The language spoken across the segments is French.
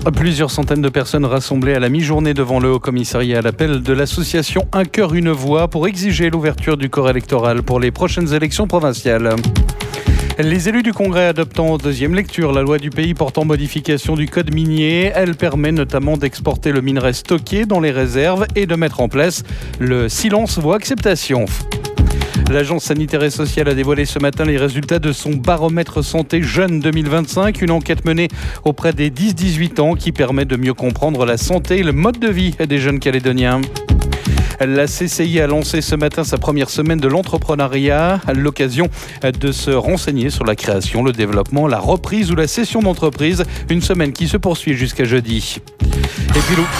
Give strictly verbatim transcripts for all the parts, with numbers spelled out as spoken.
Plusieurs centaines de personnes rassemblées à la mi-journée devant le Haut-Commissariat à l'appel de l'association Un cœur, une voix pour exiger l'ouverture du corps électoral pour les prochaines élections provinciales. Les élus du Congrès adoptent en deuxième lecture la loi du pays portant modification du code minier. Elle permet notamment d'exporter le minerai stocké dans les réserves et de mettre en place le silence vaut acceptation. L'Agence sanitaire et sociale a dévoilé ce matin les résultats de son baromètre santé jeune deux mille vingt-cinq, une enquête menée auprès des dix dix-huit ans qui permet de mieux comprendre la santé et le mode de vie des jeunes Calédoniens. La C C I a lancé ce matin sa première semaine de l'entrepreneuriat, à l'occasion de se renseigner sur la création, le développement, la reprise ou la cession d'entreprise. Une semaine qui se poursuit jusqu'à jeudi. Et puis Lou.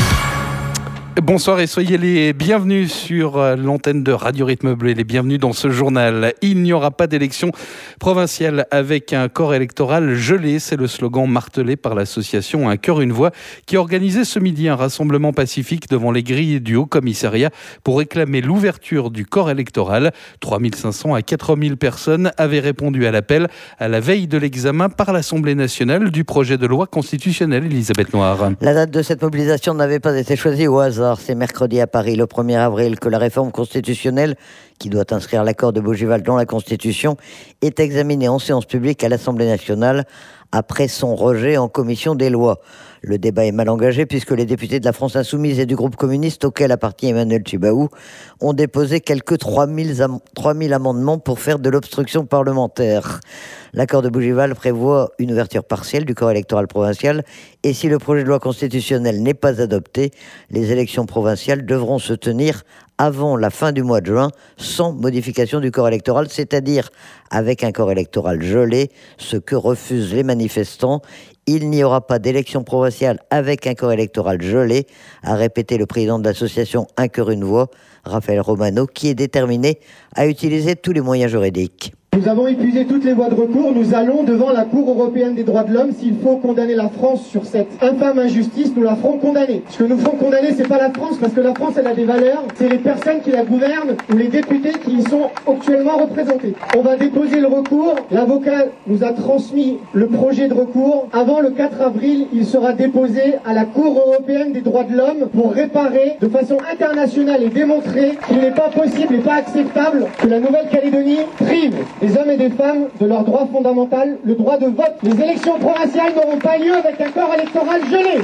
Bonsoir et soyez les bienvenus sur l'antenne de Radio Rythme Bleu, les bienvenus dans ce journal. Il n'y aura pas d'élection provinciale avec un corps électoral gelé, c'est le slogan martelé par l'association Un cœur, une voix qui a organisé ce midi un rassemblement pacifique devant les grilles du Haut-Commissariat pour réclamer l'ouverture du corps électoral. trois mille cinq cents à quatre mille personnes avaient répondu à l'appel à la veille de l'examen par l'Assemblée nationale du projet de loi constitutionnelle. Elisabeth Noir. La date de cette mobilisation n'avait pas été choisie au hasard. C'est mercredi à Paris, le premier avril, que la réforme constitutionnelle, qui doit inscrire l'accord de Bougival dans la Constitution, est examinée en séance publique à l'Assemblée nationale après son rejet en commission des lois. Le débat est mal engagé puisque les députés de la France Insoumise et du groupe communiste auquel appartient Emmanuel Tjibaou ont déposé quelques trois mille, am- trois mille amendements pour faire de l'obstruction parlementaire. L'accord de Bougival prévoit une ouverture partielle du corps électoral provincial et si le projet de loi constitutionnelle n'est pas adopté, les élections provinciales devront se tenir avant la fin du mois de juin, sans modification du corps électoral, c'est-à-dire avec un corps électoral gelé, ce que refusent les manifestants. Il n'y aura pas d'élection provinciale avec un corps électoral gelé, a répété le président de l'association Un cœur, une voix, Raphaël Romano, qui est déterminé à utiliser tous les moyens juridiques. Nous avons épuisé toutes les voies de recours, nous allons devant la Cour européenne des droits de l'homme. S'il faut condamner la France sur cette infâme injustice, nous la ferons condamner. Ce que nous ferons condamner, c'est pas la France, parce que la France, elle a des valeurs, c'est les personnes qui la gouvernent ou les députés qui y sont actuellement représentés. On va déposer le recours, l'avocat nous a transmis le projet de recours. Avant le quatre avril, il sera déposé à la Cour européenne des droits de l'homme pour réparer de façon internationale et démontrer qu'il n'est pas possible et pas acceptable que la Nouvelle-Calédonie prive des hommes et des femmes de leur droit fondamental, le droit de vote. Les élections provinciales n'auront pas lieu avec un corps électoral gelé.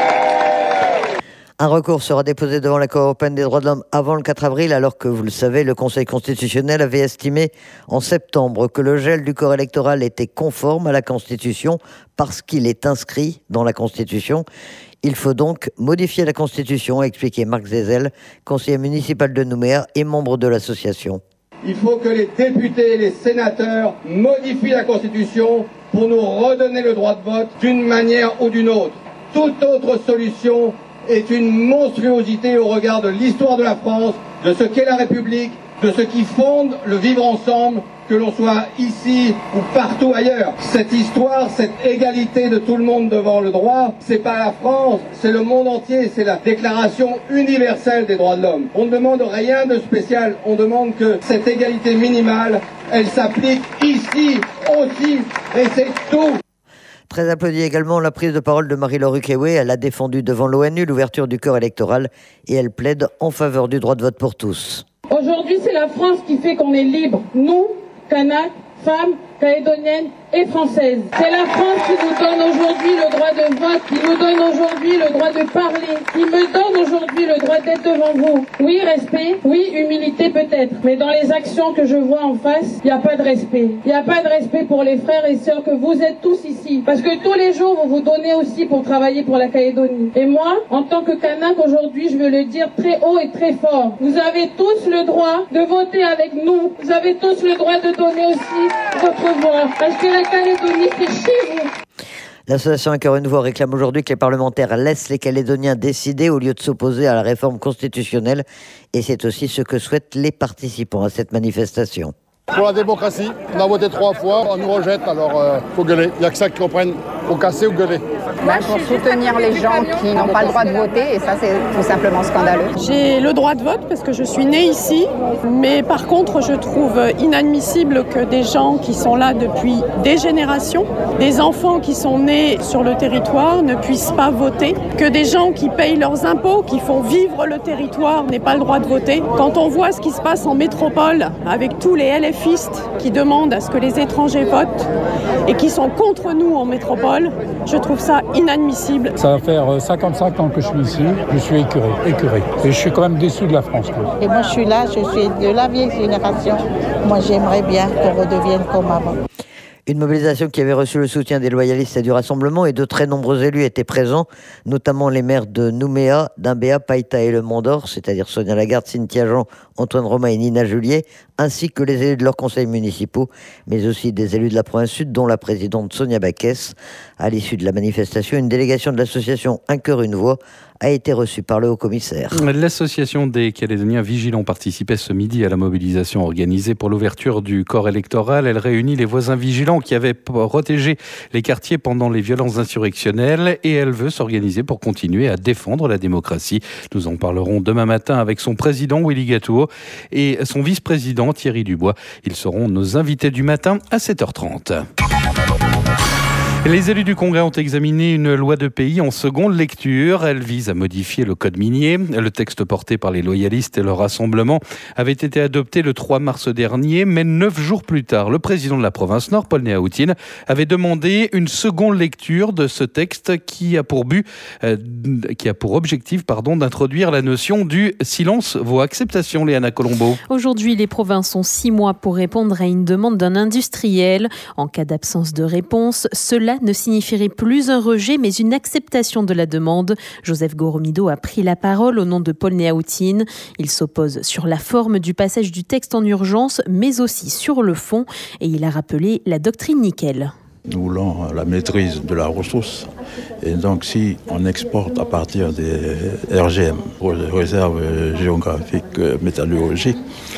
Un recours sera déposé devant la Cour européenne des droits de l'homme avant le quatre avril, alors que, vous le savez, le Conseil constitutionnel avait estimé en septembre que le gel du corps électoral était conforme à la Constitution parce qu'il est inscrit dans la Constitution. Il faut donc modifier la Constitution, a expliqué Marc Zézel, conseiller municipal de Nouméa et membre de l'association. Il faut que les députés et les sénateurs modifient la Constitution pour nous redonner le droit de vote d'une manière ou d'une autre. Toute autre solution est une monstruosité au regard de l'histoire de la France, de ce qu'est la République, de ce qui fonde le vivre ensemble, que l'on soit ici ou partout ailleurs. Cette histoire, cette égalité de tout le monde devant le droit, c'est pas la France, c'est le monde entier, c'est la Déclaration universelle des droits de l'homme. On ne demande rien de spécial, on demande que cette égalité minimale, elle s'applique ici aussi, et c'est tout. Très applaudie également la prise de parole de Marie-Laure Ukewé. Elle a défendu devant l'ONU l'ouverture du corps électoral et elle plaide en faveur du droit de vote pour tous. Aujourd'hui, c'est la France qui fait qu'on est libre. Nous, Kanaks, femmes, calédoniennes et françaises. C'est la France qui nous donne aujourd'hui le droit de vote, qui nous donne aujourd'hui le droit de parler, qui me donne aujourd'hui le droit d'être devant vous. Oui, respect, oui, humilité peut-être, mais dans les actions que je vois en face, il n'y a pas de respect. Il n'y a pas de respect pour les frères et sœurs que vous êtes tous ici. Parce que tous les jours, vous vous donnez aussi pour travailler pour la Calédonie. Et moi, en tant que Kanak aujourd'hui, je veux le dire très haut et très fort. Vous avez tous le droit de voter avec nous. Vous avez tous le droit de donner aussi votre voix. Parce que la Calédonie, c'est chez vous. L'association Un cœur, une voix réclame aujourd'hui que les parlementaires laissent les Calédoniens décider au lieu de s'opposer à la réforme constitutionnelle. Et c'est aussi ce que souhaitent les participants à cette manifestation. Pour la démocratie, on a voté trois fois, on nous rejette, alors il euh, faut gueuler. Il n'y a que ça qu'ils comprennent. Faut casser ou gueuler. Ben, pour soutenir les gens qui n'ont pas le droit de voter, et ça c'est tout simplement scandaleux. J'ai le droit de vote parce que je suis née ici, mais par contre je trouve inadmissible que des gens qui sont là depuis des générations, des enfants qui sont nés sur le territoire ne puissent pas voter, que des gens qui payent leurs impôts, qui font vivre le territoire n'aient pas le droit de voter. Quand on voit ce qui se passe en métropole avec tous les LFistes qui demandent à ce que les étrangers votent et qui sont contre nous en métropole, je trouve ça inadmissible. Ça va faire cinquante-cinq ans que je suis ici, je suis écœuré, écœuré. Et je suis quand même déçu de la France. Quoi. Et moi je suis là, je suis de la vieille génération. Moi j'aimerais bien qu'on redevienne comme avant. Une mobilisation qui avait reçu le soutien des loyalistes et du Rassemblement, et de très nombreux élus étaient présents, notamment les maires de Nouméa, d'Imbéa, Païta et Le Mont-d'Or, c'est-à-dire Sonia Lagarde, Cynthia Jean, Antoine Romain et Nina Julier, ainsi que les élus de leurs conseils municipaux, mais aussi des élus de la province sud, dont la présidente Sonia Baquès. À l'issue de la manifestation, une délégation de l'association Un cœur, une voix a été reçue par le haut-commissaire. L'association des Calédoniens vigilants participait ce midi à la mobilisation organisée pour l'ouverture du corps électoral. Elle réunit les voisins vigilants qui avaient protégé les quartiers pendant les violences insurrectionnelles, et elle veut s'organiser pour continuer à défendre la démocratie. Nous en parlerons demain matin avec son président Willy Gatouo et son vice-président Thierry Dubois. Ils seront nos invités du matin à sept heures trente. Les élus du Congrès ont examiné une loi de pays en seconde lecture. Elle vise à modifier le code minier. Le texte porté par les loyalistes et le Rassemblement avait été adopté le trois mars dernier, mais neuf jours plus tard, le président de la province Nord, Paul Néaoutine, avait demandé une seconde lecture de ce texte qui a pour but, euh, qui a pour objectif, pardon, d'introduire la notion du silence vaut acceptation. Léana Colombo. Aujourd'hui, les provinces ont six mois pour répondre à une demande d'un industriel. En cas d'absence de réponse, cela ne signifierait plus un rejet, mais une acceptation de la demande. Joseph Goromido a pris la parole au nom de Paul Néaoutine. Il s'oppose sur la forme du passage du texte en urgence, mais aussi sur le fond, et il a rappelé la doctrine Nickel. Nous voulons la maîtrise de la ressource, et donc si on exporte à partir des R G M, réserves géographiques métallurgiques,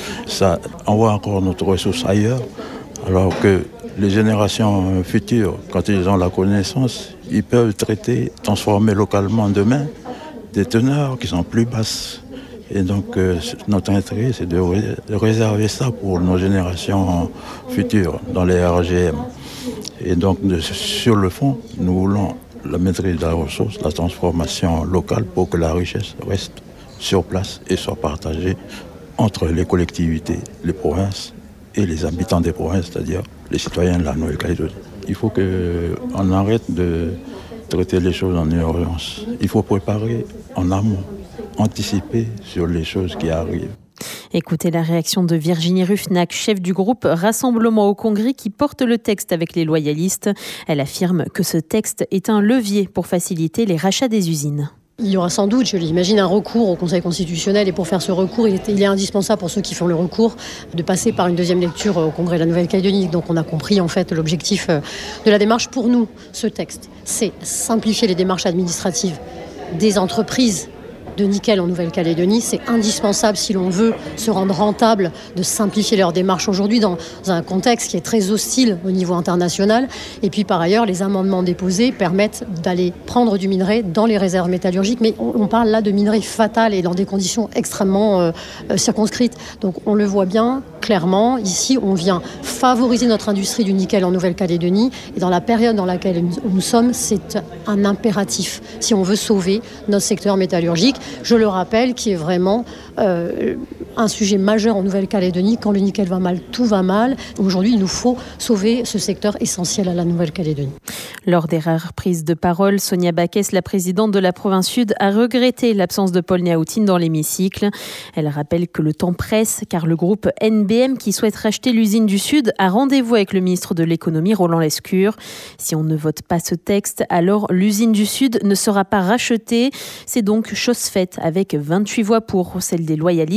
ça envoie encore notre ressource ailleurs, alors que les générations futures, quand ils ont la connaissance, ils peuvent traiter, transformer localement demain des teneurs qui sont plus basses. Et donc euh, notre intérêt, c'est de, ré- de réserver ça pour nos générations futures dans les R G M. Et donc de, sur le fond, nous voulons la maîtrise de la ressource, la transformation locale pour que la richesse reste sur place et soit partagée entre les collectivités, les provinces et les habitants des provinces, c'est-à-dire les citoyens de la Nouvelle-Calédonie. Il faut qu'on arrête de traiter les choses en urgence. Il faut préparer en amont, anticiper sur les choses qui arrivent. Écoutez la réaction de Virginie Ruffnac, chef du groupe Rassemblement au Congrès qui porte le texte avec les loyalistes. Elle affirme que ce texte est un levier pour faciliter les rachats des usines. Il y aura sans doute, je l'imagine, un recours au Conseil constitutionnel, et pour faire ce recours, il est, il est indispensable pour ceux qui font le recours de passer par une deuxième lecture au Congrès de la Nouvelle-Calédonie. Donc on a compris en fait l'objectif de la démarche. Pour nous, ce texte, c'est simplifier les démarches administratives des entreprises de nickel en Nouvelle-Calédonie. C'est indispensable si l'on veut se rendre rentable de simplifier leurs démarches aujourd'hui dans un contexte qui est très hostile au niveau international. Et puis par ailleurs, les amendements déposés permettent d'aller prendre du minerai dans les réserves métallurgiques. Mais on, on parle là de minerai fatal et dans des conditions extrêmement euh, circonscrites. Donc on le voit bien clairement. Ici, on vient favoriser notre industrie du nickel en Nouvelle-Calédonie. Et dans la période dans laquelle nous, nous sommes, c'est un impératif si on veut sauver notre secteur métallurgique. Je le rappelle, qui est vraiment euh, un sujet majeur en Nouvelle-Calédonie. Quand le nickel va mal, tout va mal. Aujourd'hui, il nous faut sauver ce secteur essentiel à la Nouvelle-Calédonie. Lors des rares prises de parole, Sonia Baquès, la présidente de la province sud, a regretté l'absence de Paul Néaoutine dans l'hémicycle. Elle rappelle que le temps presse car le groupe N B M qui souhaite racheter l'usine du Sud a rendez-vous avec le ministre de l'économie, Roland Lescure. Si on ne vote pas ce texte, alors l'usine du Sud ne sera pas rachetée. C'est donc chose faite avec vingt-huit voix pour, celle des loyalistes, du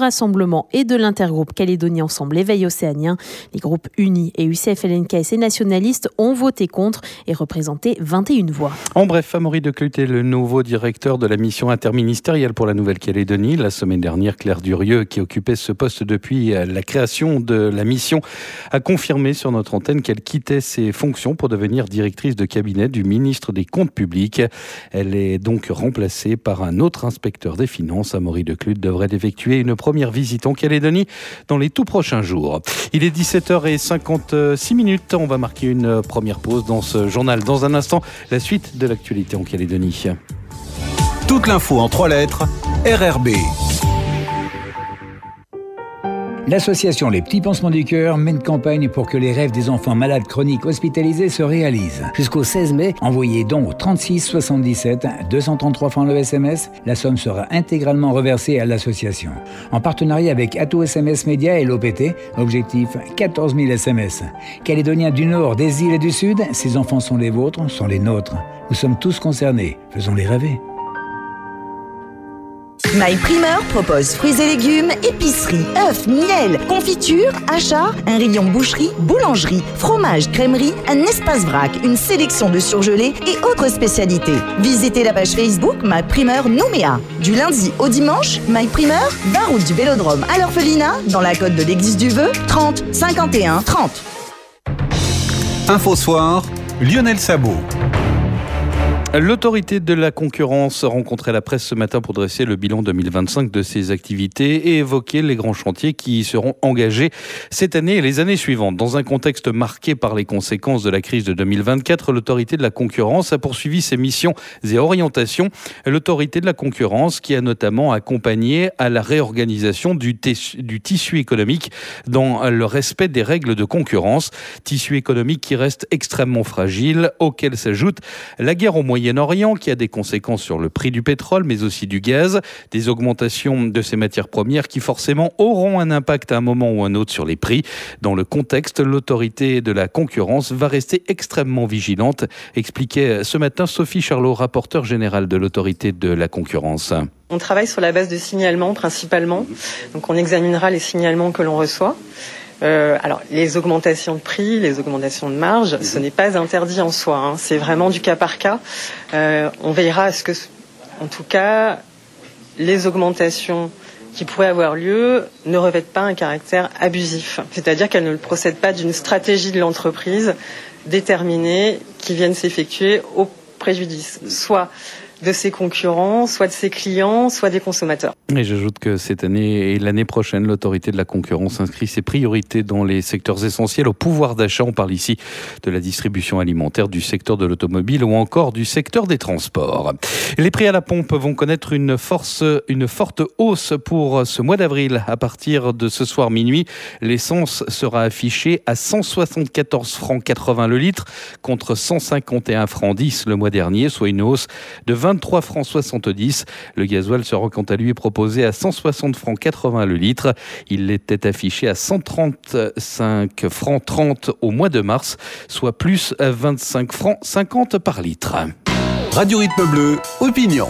Rassemblement et de l'intergroupe Calédonie Ensemble Éveil Océanien. Les groupes Unis et U C F L N K S et nationalistes ont voté contre et représenté vingt et une voix. En bref, Amaury de Clut est le nouveau directeur de la mission interministérielle pour la Nouvelle-Calédonie. La semaine dernière, Claire Durieux, qui occupait ce poste depuis la création de la mission, a confirmé sur notre antenne qu'elle quittait ses fonctions pour devenir directrice de cabinet du ministre des Comptes publics. Elle est donc remplacée par un autre inspecteur des finances. Amaury de Clut devrait effectuer une première visite en Calédonie dans les tout prochains jours. Il est dix-sept heures cinquante-six minutes. On va marquer une première pause dans ce journal. Dans un instant, la suite de l'actualité en Calédonie. Toute l'info en trois lettres, R R B. L'association Les Petits Pansements du Cœur mène campagne pour que les rêves des enfants malades chroniques hospitalisés se réalisent. Jusqu'au seize mai, envoyez donc au trente-six soixante-dix-sept, deux cent trente-trois francs le S M S. La somme sera intégralement reversée à l'association. En partenariat avec Ato S M S Média et l'O P T, objectif quatorze mille S M S. Calédoniens du Nord, des îles et du Sud, ces enfants sont les vôtres, sont les nôtres. Nous sommes tous concernés. Faisons-les rêver. My Primeur propose fruits et légumes, épicerie, œufs, miel, confiture, achats, un rayon boucherie, boulangerie, fromage, crèmerie, un espace vrac, une sélection de surgelés et autres spécialités. Visitez la page Facebook My Primeur Nouméa. Du lundi au dimanche, My Primeur, vingt route du Vélodrome à l'Orphelinat, dans la côte de l'Église du Vœu, trente cinquante et un trente. Info Soir, Lionel Sabot. L'autorité de la concurrence rencontrait la presse ce matin pour dresser le bilan deux mille vingt-cinq de ses activités et évoquer les grands chantiers qui seront engagés cette année et les années suivantes. Dans un contexte marqué par les conséquences de la crise de deux mille vingt-quatre, l'autorité de la concurrence a poursuivi ses missions et orientations. L'autorité de la concurrence qui a notamment accompagné à la réorganisation du, t- du tissu économique dans le respect des règles de concurrence. Tissu économique qui reste extrêmement fragile, auquel s'ajoute la guerre au Moyen Moyen-Orient qui a des conséquences sur le prix du pétrole mais aussi du gaz, des augmentations de ces matières premières qui forcément auront un impact à un moment ou un autre sur les prix. Dans le contexte, l'autorité de la concurrence va rester extrêmement vigilante, expliquait ce matin Sophie Charlot, rapporteure générale de l'autorité de la concurrence. On travaille sur la base de signalements principalement, donc on examinera les signalements que l'on reçoit. Euh, alors, les augmentations de prix, les augmentations de marge, ce n'est pas interdit en soi. Hein. C'est vraiment du cas par cas. Euh, on veillera à ce que, en tout cas, les augmentations qui pourraient avoir lieu ne revêtent pas un caractère abusif. C'est-à-dire qu'elles ne procèdent pas d'une stratégie de l'entreprise déterminée qui vienne s'effectuer au préjudice, soit de ses concurrents, soit de ses clients, soit des consommateurs. Et j'ajoute que cette année et l'année prochaine, l'autorité de la concurrence inscrit ses priorités dans les secteurs essentiels au pouvoir d'achat. On parle ici de la distribution alimentaire, du secteur de l'automobile ou encore du secteur des transports. Les prix à la pompe vont connaître une, force, une forte hausse pour ce mois d'avril. À partir de ce soir minuit, l'essence sera affichée à cent soixante-quatorze francs quatre-vingts le litre contre cent cinquante et un francs dix le mois dernier, soit une hausse de vingt-trois francs soixante-dix. Le gasoil sera quant à lui proposé à cent soixante francs quatre-vingts le litre. Il était affiché à cent trente-cinq francs trente au mois de mars, soit plus vingt-cinq francs cinquante par litre. Radio Rythme Bleu, opinion.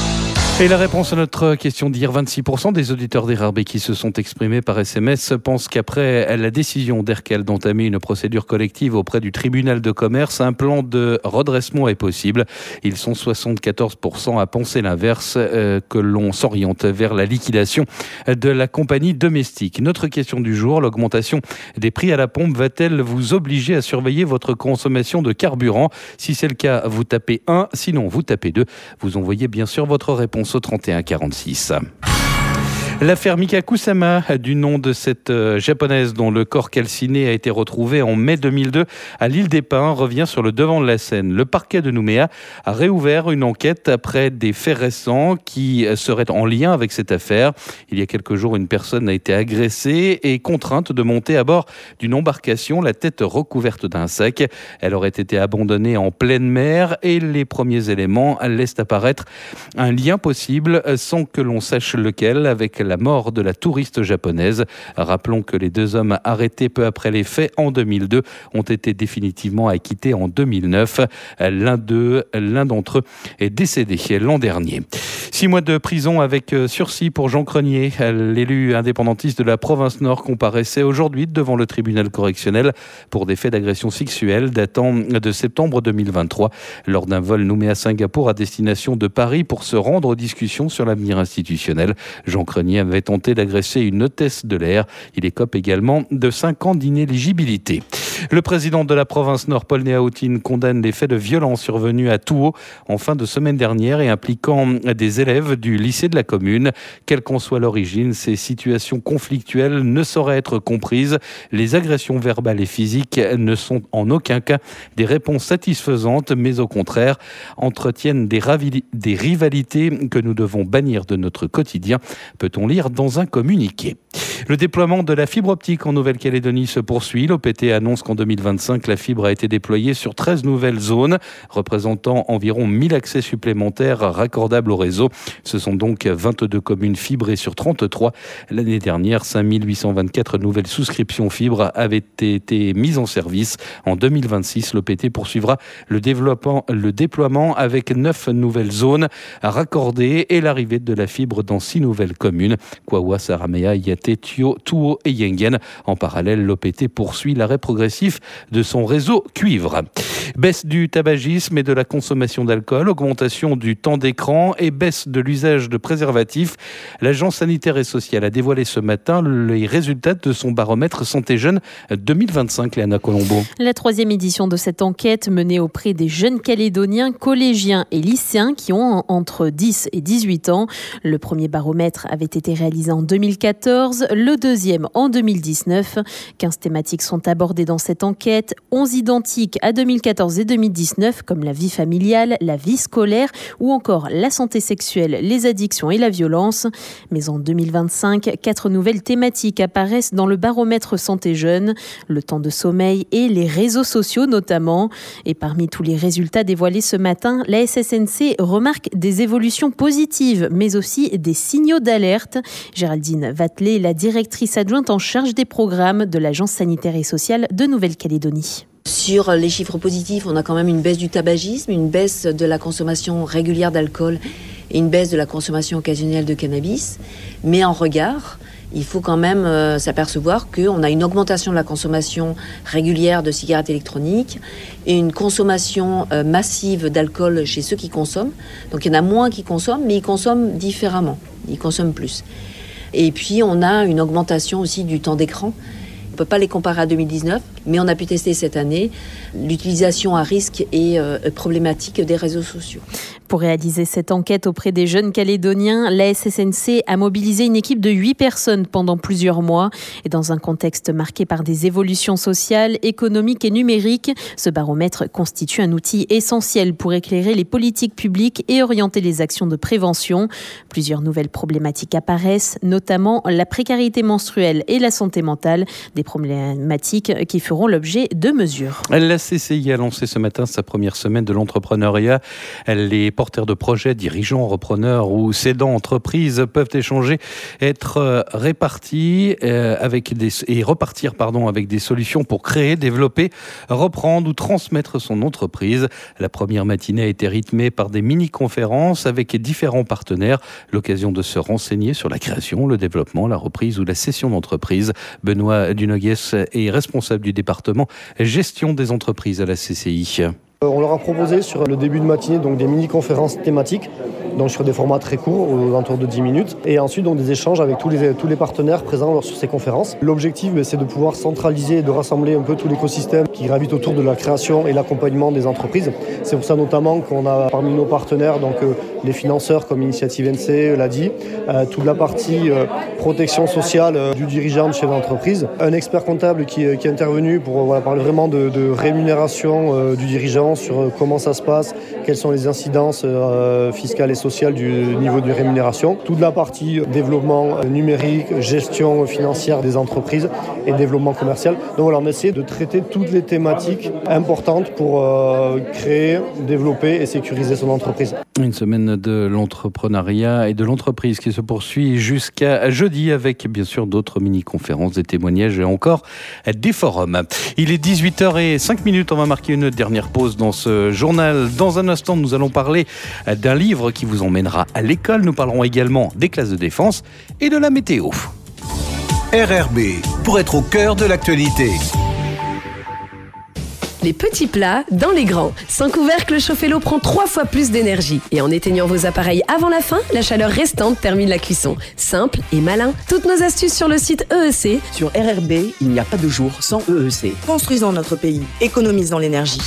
Et la réponse à notre question d'hier, vingt-six pour cent des auditeurs d'R R B qui se sont exprimés par S M S pensent qu'après la décision d'Erkel d'entamer une procédure collective auprès du tribunal de commerce, un plan de redressement est possible. Ils sont soixante-quatorze pour cent à penser l'inverse, euh, que l'on s'oriente vers la liquidation de la compagnie domestique. Notre question du jour, l'augmentation des prix à la pompe va-t-elle vous obliger à surveiller votre consommation de carburant ? Si c'est le cas, vous tapez un, sinon vous tapez deux. Vous envoyez bien sûr votre réponse au trente et un quarante-six. L'affaire Mika Kusama, du nom de cette euh, japonaise dont le corps calciné a été retrouvé en mai deux mille deux à l'île des Pins, revient sur le devant de la scène. Le parquet de Nouméa a réouvert une enquête après des faits récents qui seraient en lien avec cette affaire. Il y a quelques jours, une personne a été agressée et contrainte de monter à bord d'une embarcation, la tête recouverte d'un sac. Elle aurait été abandonnée en pleine mer et les premiers éléments laissent apparaître un lien possible sans que l'on sache lequel avec la mort de la touriste japonaise. Rappelons que les deux hommes arrêtés peu après les faits en deux mille deux ont été définitivement acquittés en deux mille neuf. L'un d'eux, l'un d'entre eux est décédé l'an dernier. Six mois de prison avec sursis pour Jean Crenier. L'élu indépendantiste de la province Nord comparaissait aujourd'hui devant le tribunal correctionnel pour des faits d'agression sexuelle datant de septembre deux mille vingt-trois lors d'un vol nommé à Singapour à destination de Paris pour se rendre aux discussions sur l'avenir institutionnel. Jean Crenier avait tenté d'agresser une hôtesse de l'air. Il écope également de cinq ans d'inéligibilité. Le président de la province Nord, Paul Néautine, condamne les faits de violence survenus à Touhaut en fin de semaine dernière et impliquant des élèves du lycée de la commune. Quelle qu'en soit l'origine, ces situations conflictuelles ne sauraient être comprises. Les agressions verbales et physiques ne sont en aucun cas des réponses satisfaisantes, mais au contraire entretiennent des, ravili- des rivalités que nous devons bannir de notre quotidien, peut-on lire dans un communiqué. Le déploiement de la fibre optique en Nouvelle-Calédonie se poursuit. L'O P T annonce qu'en deux mille vingt-cinq, la fibre a été déployée sur treize nouvelles zones, représentant environ mille accès supplémentaires raccordables au réseau. Ce sont donc vingt-deux communes fibrées sur trente-trois. L'année dernière, cinq mille huit cent vingt-quatre nouvelles souscriptions fibres avaient été mises en service. En deux mille vingt-six, l'O P T poursuivra le, développement, le déploiement avec neuf nouvelles zones raccordées et l'arrivée de la fibre dans six nouvelles communes. Kwawa, Saramea, Yaté, Tio, Touhaut et Yengen. En parallèle, l'O P T poursuit l'arrêt progressif de son réseau cuivre. Baisse du tabagisme et de la consommation d'alcool, augmentation du temps d'écran et baisse de l'usage de préservatifs. L'Agence sanitaire et sociale a dévoilé ce matin les résultats de son baromètre Santé Jeunes deux mille vingt-cinq, Léana Colombo. La troisième édition de cette enquête menée auprès des jeunes Calédoniens, collégiens et lycéens qui ont entre dix et dix-huit ans. Le premier baromètre avait été réalisé en deux mille quatorze, le deuxième en deux mille dix-neuf. quinze thématiques sont abordées dans cette enquête, onze identiques à deux mille quatorze et deux mille dix-neuf, comme la vie familiale, la vie scolaire ou encore la santé sexuelle, les addictions et la violence. Mais en deux mille vingt-cinq, quatre nouvelles thématiques apparaissent dans le baromètre Santé Jeunes, le temps de sommeil et les réseaux sociaux notamment. Et parmi tous les résultats dévoilés ce matin, la S S N C remarque des évolutions positives, mais aussi des signaux d'alerte. Géraldine Vatelet, la directrice adjointe en charge des programmes de l'Agence sanitaire et sociale de Nouvelle-Calédonie. Sur les chiffres positifs, on a quand même une baisse du tabagisme, une baisse de la consommation régulière d'alcool et une baisse de la consommation occasionnelle de cannabis. Mais en regard, il faut quand même euh, s'apercevoir qu'on a une augmentation de la consommation régulière de cigarettes électroniques et une consommation euh, massive d'alcool chez ceux qui consomment. Donc il y en a moins qui consomment, mais ils consomment différemment, ils consomment plus. Et puis on a une augmentation aussi du temps d'écran. On ne peut pas les comparer à deux mille dix-neuf, mais on a pu tester cette année l'utilisation à risque et euh, problématique des réseaux sociaux. Pour réaliser cette enquête auprès des jeunes Calédoniens, la S S N C a mobilisé une équipe de huit personnes pendant plusieurs mois. Et dans un contexte marqué par des évolutions sociales, économiques et numériques, ce baromètre constitue un outil essentiel pour éclairer les politiques publiques et orienter les actions de prévention. Plusieurs nouvelles problématiques apparaissent, notamment la précarité menstruelle et la santé mentale, des problématiques qui feront l'objet de mesures. La C C I a lancé ce matin sa première semaine de l'entrepreneuriat. Les porteurs de projets, dirigeants, repreneurs ou cédants entreprises peuvent échanger, être répartis euh, avec des, et repartir pardon, avec des solutions pour créer, développer, reprendre ou transmettre son entreprise. La première matinée a été rythmée par des mini-conférences avec différents partenaires. L'occasion de se renseigner sur la création, le développement, la reprise ou la cession d'entreprise. Benoît Dunoguès est responsable du département gestion des entreprises à la C C I. On leur a proposé sur le début de matinée donc des mini-conférences thématiques, donc sur des formats très courts, aux alentours de dix minutes, et ensuite donc des échanges avec tous les, tous les partenaires présents sur ces conférences. L'objectif, c'est de pouvoir centraliser et de rassembler un peu tout l'écosystème qui gravite autour de la création et l'accompagnement des entreprises. C'est pour ça notamment qu'on a parmi nos partenaires donc euh, les financeurs comme Initiative N C l'a dit, euh, toute la partie euh, protection sociale euh, du dirigeant, du chef d'entreprise, un expert comptable qui, qui est intervenu pour euh, voilà, parler vraiment de, de rémunération euh, du dirigeant, sur euh, comment ça se passe, quelles sont les incidences euh, fiscales et sociales du niveau de rémunération. Toute la partie euh, développement euh, numérique, gestion financière des entreprises et développement commercial. Donc voilà, on essaie de traiter toutes les thématiques importantes pour euh, créer, développer et sécuriser son entreprise. Une semaine de l'entrepreneuriat et de l'entreprise qui se poursuit jusqu'à jeudi avec bien sûr d'autres mini-conférences, des témoignages et encore des forums. Il est dix-huit heures zéro cinq, on va marquer une dernière pause dans dans ce journal. Dans un instant, nous allons parler d'un livre qui vous emmènera à l'école. Nous parlerons également des classes de défense et de la météo. R R B, pour être au cœur de l'actualité. Les petits plats dans les grands. Sans couvercle, chauffer l'eau prend trois fois plus d'énergie. Et en éteignant vos appareils avant la fin, la chaleur restante termine la cuisson. Simple et malin. Toutes nos astuces sur le site E E C. Sur R R B, il n'y a pas de jour sans E E C. Construisons notre pays. Économisons l'énergie.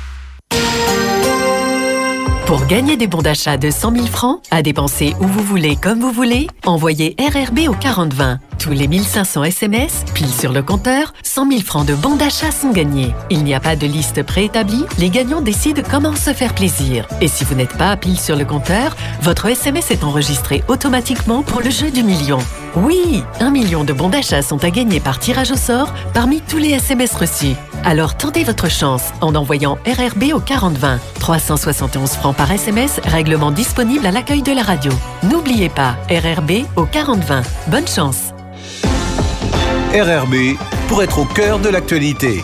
Pour gagner des bons d'achat de cent mille francs, à dépenser où vous voulez, comme vous voulez, envoyez R R B au quarante vingt. Tous les mille cinq cents S M S, pile sur le compteur, cent mille francs de bons d'achat sont gagnés. Il n'y a pas de liste préétablie, les gagnants décident comment se faire plaisir. Et si vous n'êtes pas pile sur le compteur, votre S M S est enregistré automatiquement pour le jeu du million. Oui, un million de bons d'achat sont à gagner par tirage au sort parmi tous les S M S reçus. Alors tentez votre chance en envoyant R R B au quarante vingt. trois cent soixante et onze francs par S M S, règlement disponible à l'accueil de la radio. N'oubliez pas, R R B au quarante vingt. Bonne chance. R R B, pour être au cœur de l'actualité.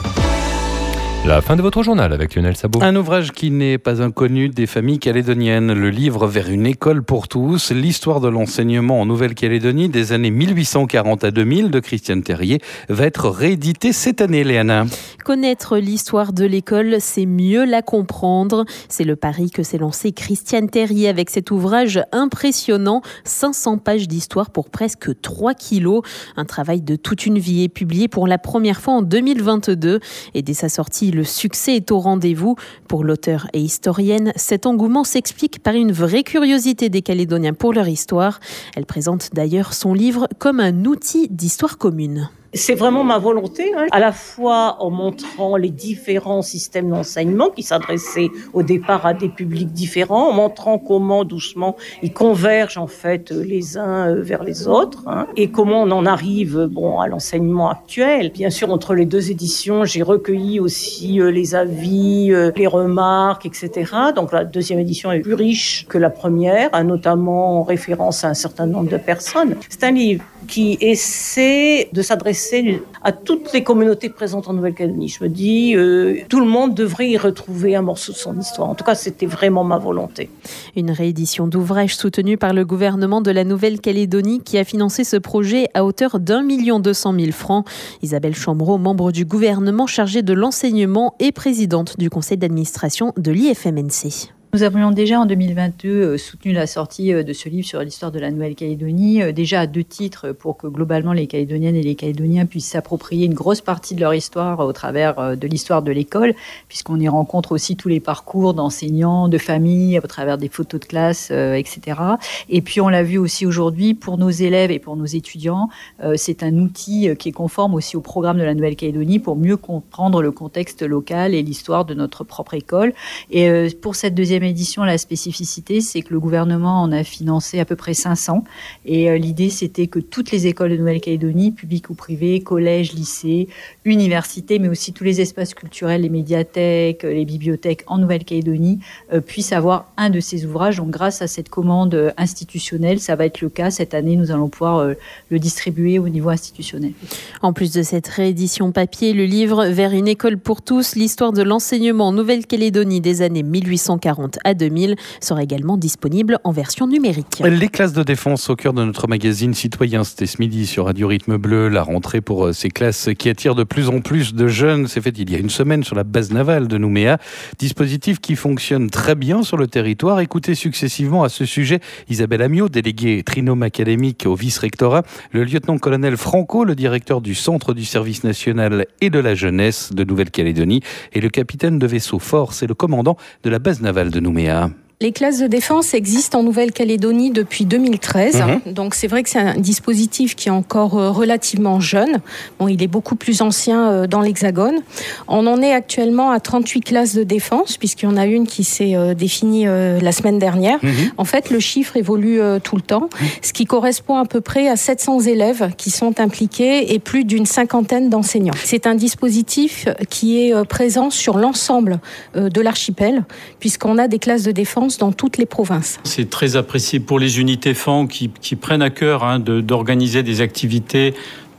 La fin de votre journal avec Lionel Sabot. Un ouvrage qui n'est pas inconnu des familles calédoniennes. Le livre Vers une école pour tous, l'histoire de l'enseignement en Nouvelle-Calédonie des années mille huit cent quarante à deux mille de Christiane Terrier va être réédité cette année, Léana. Connaître l'histoire de l'école, c'est mieux la comprendre. C'est le pari que s'est lancé Christiane Terrier avec cet ouvrage impressionnant. cinq cents pages d'histoire pour presque trois kilos. Un travail de toute une vie est publié pour la première fois en deux mille vingt-deux. Et dès sa sortie, le succès est au rendez-vous. Pour l'auteur et historienne, cet engouement s'explique par une vraie curiosité des Calédoniens pour leur histoire. Elle présente d'ailleurs son livre comme un outil d'histoire commune. C'est vraiment ma volonté, hein, à la fois en montrant les différents systèmes d'enseignement qui s'adressaient au départ à des publics différents, en montrant comment doucement ils convergent en fait les uns vers les autres, hein, et comment on en arrive bon à l'enseignement actuel. Bien sûr, entre les deux éditions, j'ai recueilli aussi euh, les avis, euh, les remarques, et cetera. Donc la deuxième édition est plus riche que la première, hein, notamment en référence à un certain nombre de personnes. C'est un livre qui essaie de s'adresser à toutes les communautés présentes en Nouvelle-Calédonie. Je me dis, euh, tout le monde devrait y retrouver un morceau de son histoire. En tout cas, c'était vraiment ma volonté. Une réédition d'ouvrage soutenue par le gouvernement de la Nouvelle-Calédonie qui a financé ce projet à hauteur d'un million deux cent mille francs. Isabelle Chamreau, membre du gouvernement chargée de l'enseignement et présidente du conseil d'administration de l'I F M N C. Nous avions déjà en deux mille vingt-deux soutenu la sortie de ce livre sur l'histoire de la Nouvelle-Calédonie, déjà à deux titres pour que globalement les Calédoniennes et les Calédoniens puissent s'approprier une grosse partie de leur histoire au travers de l'histoire de l'école, puisqu'on y rencontre aussi tous les parcours d'enseignants, de familles, au travers des photos de classe, et cetera. Et puis on l'a vu aussi aujourd'hui pour nos élèves et pour nos étudiants, c'est un outil qui est conforme aussi au programme de la Nouvelle-Calédonie pour mieux comprendre le contexte local et l'histoire de notre propre école. Et pour cette deuxième édition, la spécificité, c'est que le gouvernement en a financé à peu près cinq cents. Et euh, l'idée, c'était que toutes les écoles de Nouvelle-Calédonie, publiques ou privées, collèges, lycées, universités, mais aussi tous les espaces culturels, les médiathèques, les bibliothèques en Nouvelle-Calédonie, euh, puissent avoir un de ces ouvrages. Donc, grâce à cette commande institutionnelle, ça va être le cas. Cette année, nous allons pouvoir euh, le distribuer au niveau institutionnel. En plus de cette réédition papier, le livre Vers une école pour tous, l'histoire de l'enseignement en Nouvelle-Calédonie des années mille huit cent quarante à deux mille sera également disponible en version numérique. Les classes de défense au cœur de notre magazine citoyen, c'était ce midi sur Radio Rythme Bleu. La rentrée pour ces classes qui attirent de plus en plus de jeunes s'est faite il y a une semaine sur la base navale de Nouméa. Dispositif qui fonctionne très bien sur le territoire. Écoutez successivement à ce sujet Isabelle Amiot, déléguée trinôme académique au vice-rectorat, le lieutenant-colonel Franco, le directeur du Centre du service national et de la jeunesse de Nouvelle-Calédonie, et le capitaine de vaisseau Force et le commandant de la base navale de Nouméa. Les classes de défense existent en Nouvelle-Calédonie depuis deux mille treize. Mmh. Donc c'est vrai que c'est un dispositif qui est encore relativement jeune. Bon, il est beaucoup plus ancien dans l'Hexagone. On en est actuellement à trente-huit classes de défense, puisqu'il y en a une qui s'est définie la semaine dernière. Mmh. En fait, le chiffre évolue tout le temps, ce qui correspond à peu près à sept cents élèves qui sont impliqués et plus d'une cinquantaine d'enseignants. C'est un dispositif qui est présent sur l'ensemble de l'archipel, puisqu'on a des classes de défense dans toutes les provinces. C'est très apprécié pour les unités F A N qui, qui prennent à cœur hein, de, d'organiser des activités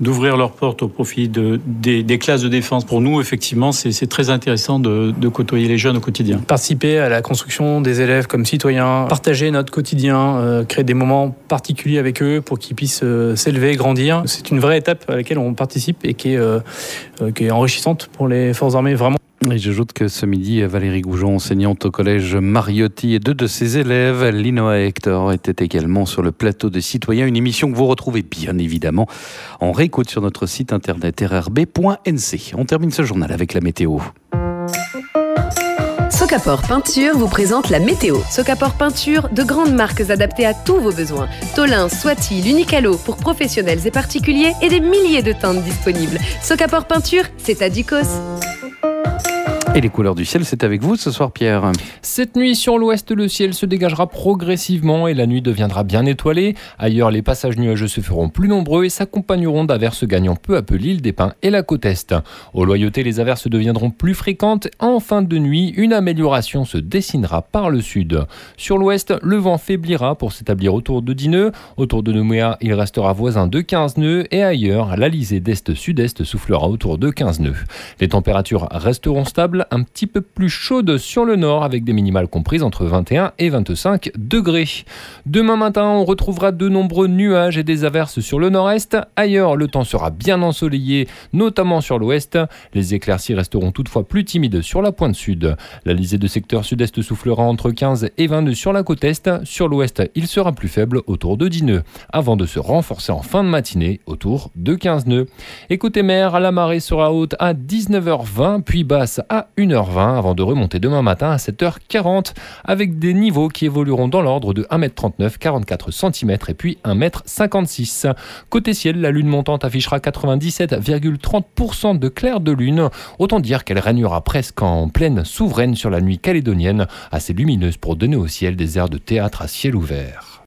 d'ouvrir leurs portes au profit de, des, des classes de défense. Pour nous, effectivement, c'est, c'est très intéressant de, de côtoyer les jeunes au quotidien. Participer à la construction des élèves comme citoyens, partager notre quotidien, euh, créer des moments particuliers avec eux pour qu'ils puissent euh, s'élever, grandir. C'est une vraie étape à laquelle on participe et qui est, euh, euh, qui est enrichissante pour les forces armées, vraiment. Et j'ajoute que ce midi, Valérie Goujon, enseignante au collège Mariotti, et deux de ses élèves, Linoa et Hector, étaient également sur le plateau de Citoyens, une émission que vous retrouvez bien évidemment en réécoute sur notre site internet r r b point n c. On termine ce journal avec la météo. Socapor Peinture vous présente la météo. Socapor Peinture, de grandes marques adaptées à tous vos besoins. Tolin, Swati, l'Unicalo pour professionnels et particuliers et des milliers de teintes disponibles. Socapor Peinture, c'est à Ducos. Et les couleurs du ciel, c'est avec vous ce soir, Pierre. Cette nuit, sur l'ouest, le ciel se dégagera progressivement et la nuit deviendra bien étoilée. Ailleurs, les passages nuageux se feront plus nombreux et s'accompagneront d'averses gagnant peu à peu l'île des Pins et la côte est. Au Loyauté, les averses deviendront plus fréquentes. En fin de nuit, une amélioration se dessinera par le sud. Sur l'ouest, le vent faiblira pour s'établir autour de dix nœuds. Autour de Nouméa, il restera voisin de quinze nœuds et ailleurs, l'alizé d'est-sud-est soufflera autour de quinze nœuds. Les températures resteront stables, un petit peu plus chaude sur le nord avec des minimales comprises entre vingt et un et vingt-cinq degrés. Demain matin, on retrouvera de nombreux nuages et des averses sur le nord-est. Ailleurs, le temps sera bien ensoleillé, notamment sur l'ouest. Les éclaircies resteront toutefois plus timides sur la pointe sud. L'alizé de secteur sud-est soufflera entre quinze et vingt nœuds sur la côte est. Sur l'ouest, il sera plus faible autour de dix nœuds, avant de se renforcer en fin de matinée autour de quinze nœuds. Et côté mer, la marée sera haute à dix-neuf heures vingt, puis basse à une heure vingt avant de remonter demain matin à sept heures quarante avec des niveaux qui évolueront dans l'ordre de un mètre trente-neuf, quarante-quatre centimètres et puis un mètre cinquante-six. Côté ciel, la lune montante affichera quatre-vingt-dix-sept virgule trente pour cent de clair de lune. Autant dire qu'elle régnera presque en pleine souveraine sur la nuit calédonienne, assez lumineuse pour donner au ciel des airs de théâtre à ciel ouvert.